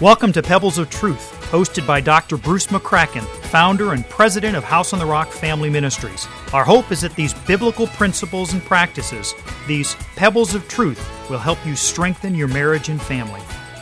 Welcome to Pebbles of Truth, hosted by Dr. Bruce McCracken, founder and president of House on the Rock Family Ministries. Our hope is that these biblical principles and practices, these pebbles of truth, will help you strengthen your marriage and family.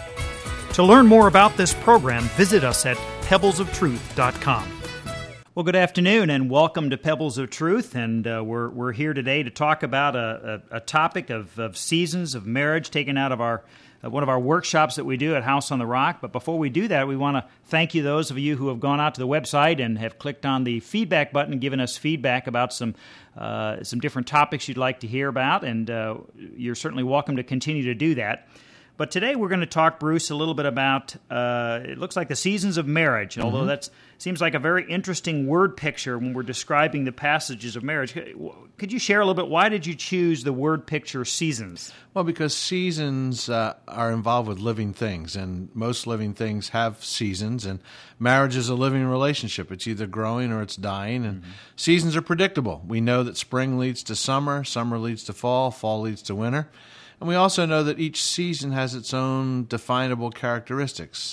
To learn more about this program, visit us at pebblesoftruth.com. Well, good afternoon and welcome to Pebbles of Truth, and we're here today to talk about a topic of seasons of marriage taken out of our one of our workshops that we do at House on the Rock. But before we do that, we want to thank you, those of you who have gone out to the website and have clicked on the feedback button and given us feedback about some different topics you'd like to hear about, and you're certainly welcome to continue to do that. But today we're going to talk, Bruce, a little bit about, it looks like the seasons of marriage, although that seems like a very interesting word picture when we're describing the passages of marriage. Could you share a little bit, why did you choose the word picture seasons? Well, because seasons are involved with living things, and most living things have seasons, and marriage is a living relationship. It's either growing or it's dying, and seasons are predictable. We know that spring leads to summer, summer leads to fall, fall leads to winter. And we also know that each season has its own definable characteristics.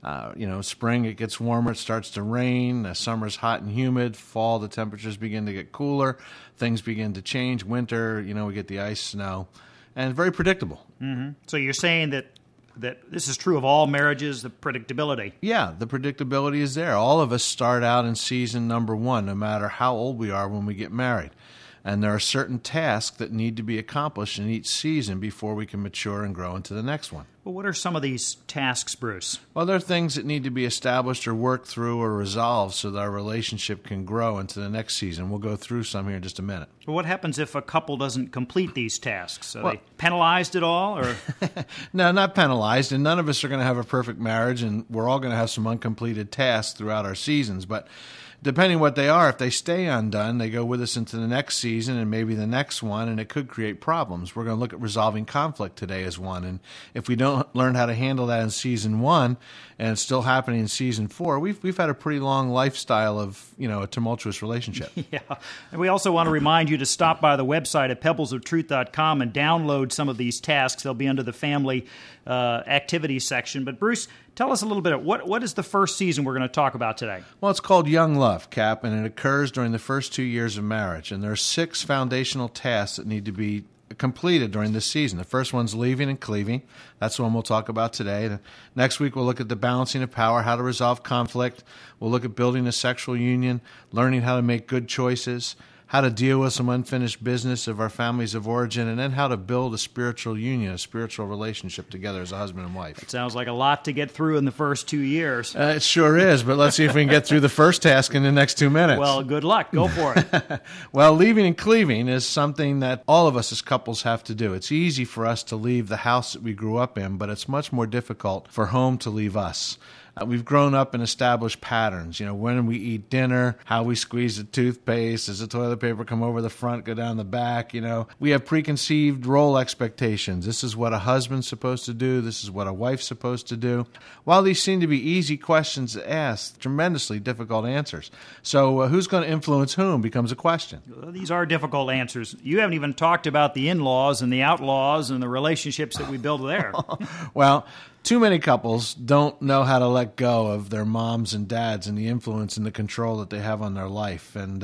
Spring, it gets warmer, it starts to rain. Summer's hot and humid. Fall, the temperatures begin to get cooler. Things begin to change. Winter, we get the ice, snow. And it's very predictable. Mm-hmm. So you're saying that this is true of all marriages, the predictability? Yeah, the predictability is there. All of us start out in season number one, no matter how old we are when we get married. And there are certain tasks that need to be accomplished in each season before we can mature and grow into the next one. Well, what are some of these tasks, Bruce? Well, there are things that need to be established or worked through or resolved so that our relationship can grow into the next season. We'll go through some here in just a minute. Well, what happens if a couple doesn't complete these tasks? Are they penalized at all? Or No, not penalized, and none of us are going to have a perfect marriage, and we're all going to have some uncompleted tasks throughout our seasons, but depending what they are, if they stay undone, they go with us into the next season and maybe the next one, and it could create problems. We're going to look at resolving conflict today as one, and if we don't learn how to handle that in season one, and it's still happening in season four, we've had a pretty long lifestyle of a tumultuous relationship. Yeah, and we also want to remind you to stop by the website at pebblesoftruth.com and download some of these tasks. They'll be under the family activities section. But Bruce, tell us a little bit of what is the first season we're going to talk about today? Well, it's called Young Love, Cap, and it occurs during the first 2 years of marriage. And there are 6 foundational tasks that need to be completed during this season. The first one's leaving and cleaving. That's the one we'll talk about today. Next week, we'll look at the balancing of power, how to resolve conflict. We'll look at building a sexual union, learning how to make good choices, how to deal with some unfinished business of our families of origin, and then how to build a spiritual union, a spiritual relationship together as a husband and wife. It sounds like a lot to get through in the first 2 years. It sure is, but let's see if we can get through the first task in the next 2 minutes. Well, good luck. Go for it. Well, leaving and cleaving is something that all of us as couples have to do. It's easy for us to leave the house that we grew up in, but it's much more difficult for home to leave us. We've grown up in established patterns, when we eat dinner, how we squeeze the toothpaste, does the toilet paper come over the front, go down the back, We have preconceived role expectations. This is what a husband's supposed to do. This is what a wife's supposed to do. While these seem to be easy questions to ask, tremendously difficult answers. So who's going to influence whom becomes a question. These are difficult answers. You haven't even talked about the in-laws and the outlaws and the relationships that we build there. Well, too many couples don't know how to let go of their moms and dads and the influence and the control that they have on their life. And,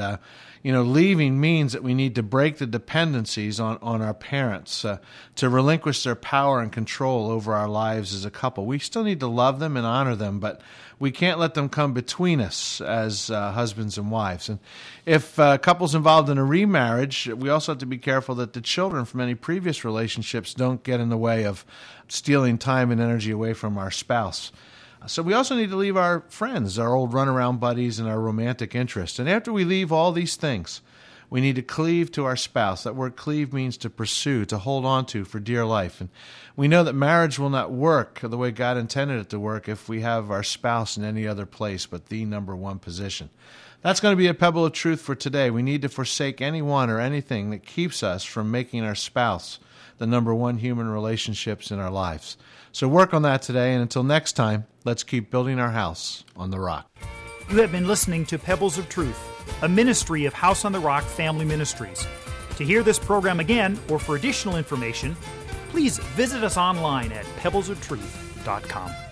leaving means that we need to break the dependencies on our parents, to relinquish their power and control over our lives as a couple. We still need to love them and honor them, but we can't let them come between us as husbands and wives. And if couples involved in a remarriage, we also have to be careful that the children from any previous relationships don't get in the way of stealing time and energy away from our spouse. So we also need to leave our friends, our old runaround buddies, and our romantic interests. And after we leave all these things, we need to cleave to our spouse. That word cleave means to pursue, to hold on to for dear life. And we know that marriage will not work the way God intended it to work if we have our spouse in any other place but the number one position. That's going to be a pebble of truth for today. We need to forsake anyone or anything that keeps us from making our spouse the number one human relationships in our lives. So work on that today, and until next time, let's keep building our house on the rock. You have been listening to Pebbles of Truth, a ministry of House on the Rock Family Ministries. To hear this program again or for additional information, please visit us online at pebblesoftruth.com.